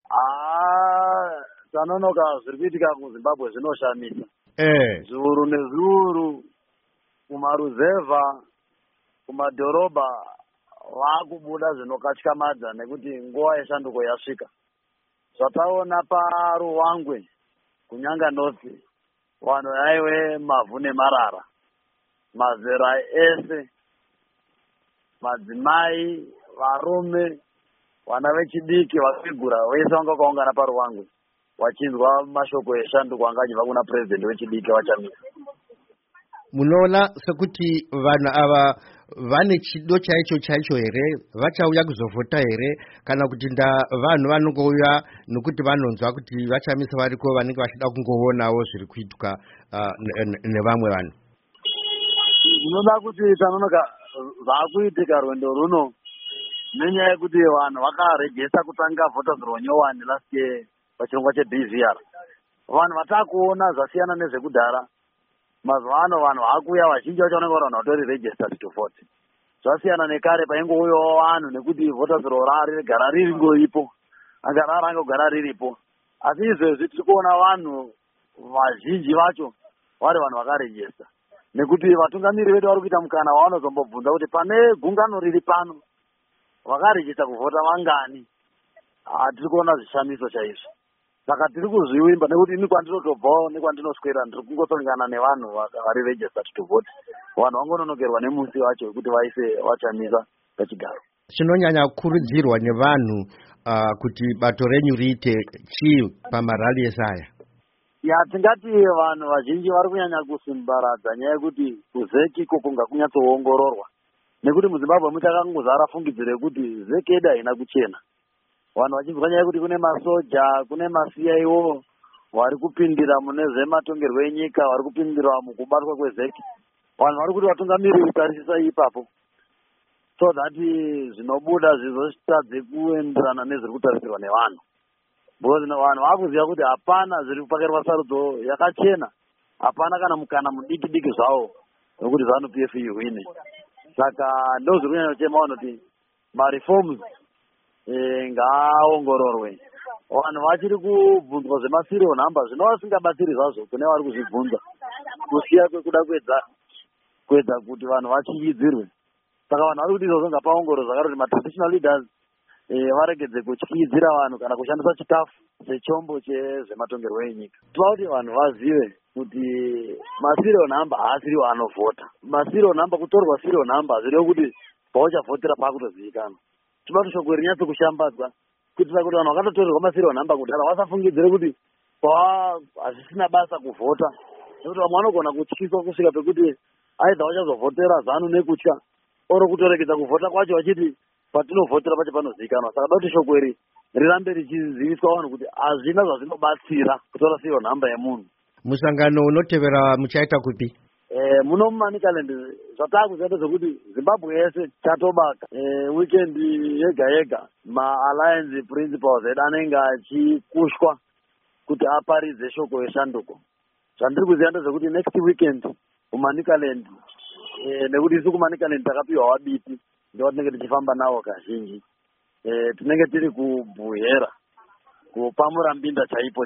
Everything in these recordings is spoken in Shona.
Tanonoka zviri kuitika kuZimbabwe zvinoshamisa. Zviuru nezviuru kumaruzevha, kumadhorobha vakubuda zvinokatyamadza nekuti nguva yeshanduko yasvika. Zvataona paRuwangwe kunyanga North, vanhu vaive mavhu nemarara, mazera ese, madzimai, varume, vana vechidiki vakwigura vese vanga vakaungana paRuwangwe vachinzwa mashoko eshanduko anga achibva kuna purezidendi wechidiki wachamisa. Munoona sekuti vanhu ava vane chido chaicho here, vachauya kuzovhota here, kana kuti vanhu vanongouya nokuti vanonzwa kuti vachamisa variko vanenge vachida kungoonawo zviri kuitika nevamwe vanhu. Zvinoda kuti Tanonoka zvakuitika rwendo runo nenyaya yekuti vanhu vakarejesta kutanga voters ronyowani last year pachirongwa cheBVR. Vanhu vatakuona zvasiyana nezvekudhara. Mazuva ano vanhu vakuya vazhinji vacho vanenge vari vatori registered to vote. Zvasiyana nekare paingouyawo vanhu nekuti voters roll rigara riringoripo, agara angogara riripo. Asi izvezvi tiri kuona vanhu vazhinji vacho vari vanhu vakarejesta. Nekuti vatungamiri vedu vari kuita mukana wavanozombobvunza kuti pane gungano riri pano vakarejesta kuvhota vangani. Tiri kuona zvishamiso chaizvo. Saka tiri kuzvivimba nekuti ini kwandinotobvawo nekwandinoswera ndiri kungosangana nevanhu vari registered to vote. Vanhu vangononokerwa nemusi wacho wekuti vaise vachamisa pachigaro. Chinonyanya kukurudzirwa nevanhu kuti bato renyu riite chii pamarali esaya? Tingati vanhu vazhinji vari kunyanya kusimbaradza nyaya yekuti kuzeki iko kunga kunyatsoongororwa. Nekuti muZimbabwe muchakangozara fungidziro yekuti zeki yedu haina kuchena. Vanhu vachinzwa nyaya yekuti kune masoja, kune maCIO vari kupindira mune zvematongerwo enyika, vari kupindira mukubatwa kwezeki. Vanhu vari kuti vatungamiri vitarisisa ipapo, so that zvinobuda zvizotadze kuenderana nezviri kutarisirwa nevanhu. Because vanhu vakuziva kuti hapana zviri kupakarwa sarudzo yakachena, hapana kana mukana mudiki diki zvawo nokuti ZANU-PF ihwine. Saka ndo zviri kunyanya kuchema vanhu kuti mareforms ngaaongororwe. Vanhu vachiri kubvunzwa zvemasirial number zvinova zvisingabatsiri zvazvo kune vari kuzvibvunza, kusiya kwekuda kwedza kuti vanhu vachyidzirwe. Saka vanhu vari kuti izvozvo ngapaongororwe zvakare kuti matraditional leaders varegedze kutyidzira vanhu kana kushandisa chikafu chechombo chezvematongerwo enyika. Tova kuti vanhu vazive kuti masirial number haasiriwo anovhota. Masirial number, kutorwa serial number zvireve kuti pauchavhotera pakutozivikanwa. Toda kuti shoko rinyatso kushambadzwa kuitira kuti vanhu vakatotorerwa masirial number kudhara vasafungidzire kuti hazvisina basa kuvhota. Nekuti vamwe vanogona kutyiswa kusvika pekuti aidha vachazovhotera ZANU nekutya, oro kutoregedza kuvhota kwacho vachiti patinovhotera pacho panozivikanwa. Saka da kuti shoko iri rirambe richiziviswa vanhu kuti hazvina zvazvinobatsira kutora serial number yemunhu. Musangano unotevera muchaita kupi? Muno muManicaland zvatakuziva ndezvekuti Zimbabwe yese chatobaka weekend yega yega ma-alliance principles edu anenge achikushwa kuti aparidze shoko yeshanduko. Zvandiri kuziva ndezvekuti next weekend kuManicaland, nekuti isu kuManicaland takapiwa wabiti ndo tinenge tichifamba nawo kazhinji, tinenge tiri kubhuhera kupamurambinda chaipo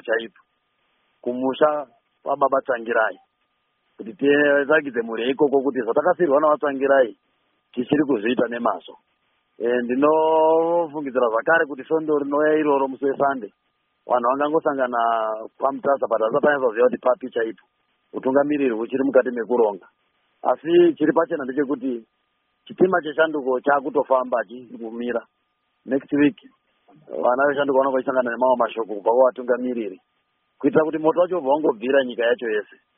kumusha wababa Tsangirai kuti titsvagidze mhuri ikoko kuti zvatakasirwa navatsangirai tichiri kuzviita nemazvo. Ndinofungidzira zvakare kuti svondo rinouya iroro musi weSunday vanhu vangangosangana paMutasa but hasatanyasoziva kuti papi chaipo utungamiriri huchiri mukati mekuronga. Asi chiri pachena ndechekuti chitima cheshanduko chaakutofamba achikumira. Next week vana veshanduko vanenge vachisangana nemamwe mashoko kubva kuvatungamiriri kuitira kuti moto wacho ubva wangobvira nyika yacho yese.